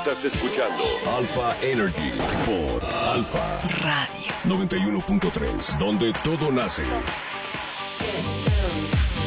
Estás escuchando Alpha Energy por Alpha Radio 91.3, donde todo nace.